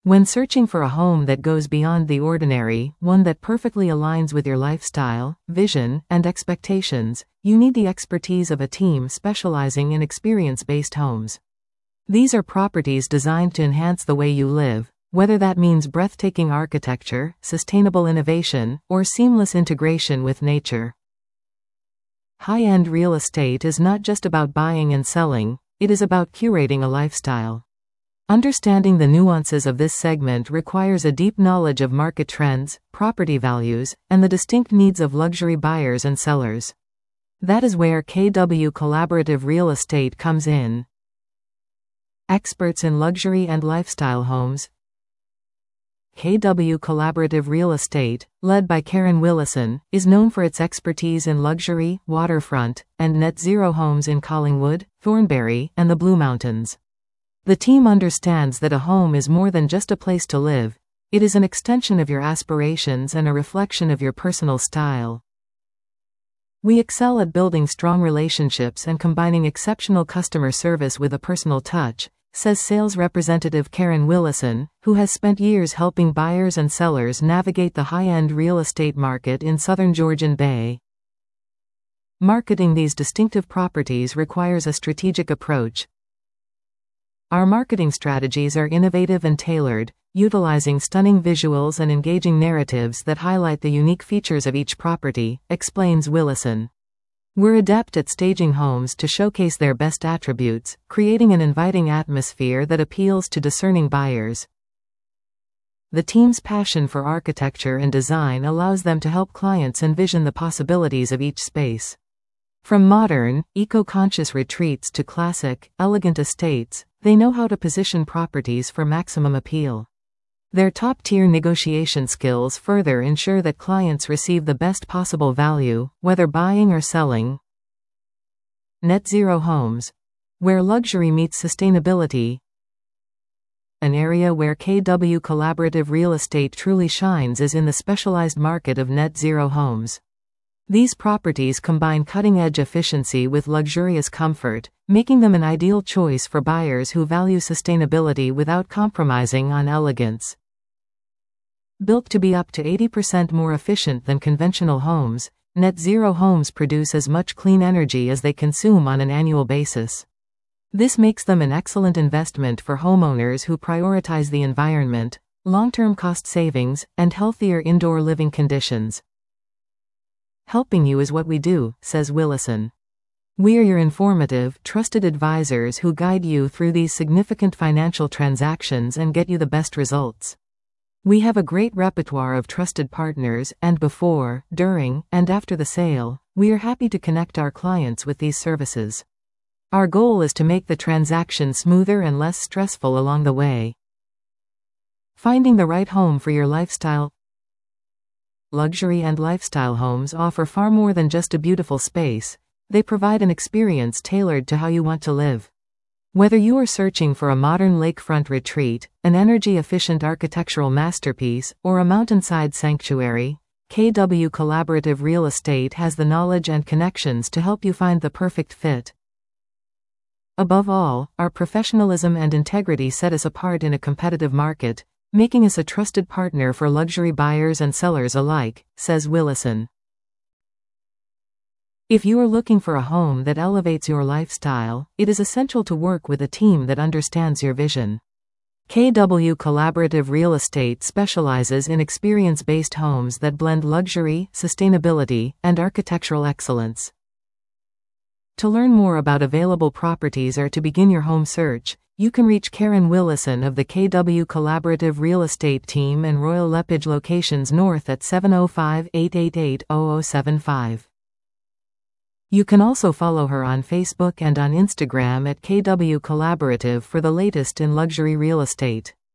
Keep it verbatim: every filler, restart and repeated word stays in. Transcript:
When searching for a home that goes beyond the ordinary, one that perfectly aligns with your lifestyle, vision, and expectations, you need the expertise of a team specializing in experience-based homes. These are properties designed to enhance the way you live, whether that means breathtaking architecture, sustainable innovation, or seamless integration with nature. High-end real estate is not just about buying and selling, it is about curating a lifestyle. Understanding the nuances of this segment requires a deep knowledge of market trends, property values, and the distinct needs of luxury buyers and sellers. That is where K W Collaborative Real Estate comes in. Experts in luxury and lifestyle homes. K W Collaborative Real Estate, led by Karen Willison, is known for its expertise in luxury, waterfront, and net zero homes in Collingwood, Thornbury, and the Blue Mountains. The team understands that a home is more than just a place to live, it is an extension of your aspirations and a reflection of your personal style. We excel at building strong relationships and combining exceptional customer service with a personal touch, says sales representative Karen Willison, who has spent years helping buyers and sellers navigate the high-end real estate market in southern Georgian Bay. Marketing these distinctive properties requires a strategic approach. Our marketing strategies are innovative and tailored, utilizing stunning visuals and engaging narratives that highlight the unique features of each property, explains Willison. We're adept at staging homes to showcase their best attributes, creating an inviting atmosphere that appeals to discerning buyers. The team's passion for architecture and design allows them to help clients envision the possibilities of each space. From modern, eco-conscious retreats to classic, elegant estates, they know how to position properties for maximum appeal. Their top-tier negotiation skills further ensure that clients receive the best possible value, whether buying or selling. Net Zero Homes, where luxury meets sustainability. An area where K W Collaborative Real Estate truly shines is in the specialized market of net zero homes. These properties combine cutting-edge efficiency with luxurious comfort, making them an ideal choice for buyers who value sustainability without compromising on elegance. Built to be up to eighty percent more efficient than conventional homes, net zero homes produce as much clean energy as they consume on an annual basis. This makes them an excellent investment for homeowners who prioritize the environment, long-term cost savings, and healthier indoor living conditions. Helping you is what we do, says Willison. We are your informative, trusted advisors who guide you through these significant financial transactions and get you the best results. We have a great repertoire of trusted partners, and before, during, and after the sale, we are happy to connect our clients with these services. Our goal is to make the transaction smoother and less stressful along the way. Finding the right home for your lifestyle. Luxury and lifestyle homes offer far more than just a beautiful space, they provide an experience tailored to how you want to live. Whether you are searching for a modern lakefront retreat, an energy-efficient architectural masterpiece, or a mountainside sanctuary, K W Collaborative Real Estate has the knowledge and connections to help you find the perfect fit. Above all, our professionalism and integrity set us apart in a competitive market, making us a trusted partner for luxury buyers and sellers alike, says Willison. If you are looking for a home that elevates your lifestyle, it is essential to work with a team that understands your vision. K W Collaborative Real Estate specializes in experience-based homes that blend luxury, sustainability, and architectural excellence. To learn more about available properties or to begin your home search, you can reach Karen Willison of the K W Collaborative Real Estate team in Royal Lepage locations north at seven oh five, eight eight eight, zero zero seven five. You can also follow her on Facebook and on Instagram at K W Collaborative for the latest in luxury real estate.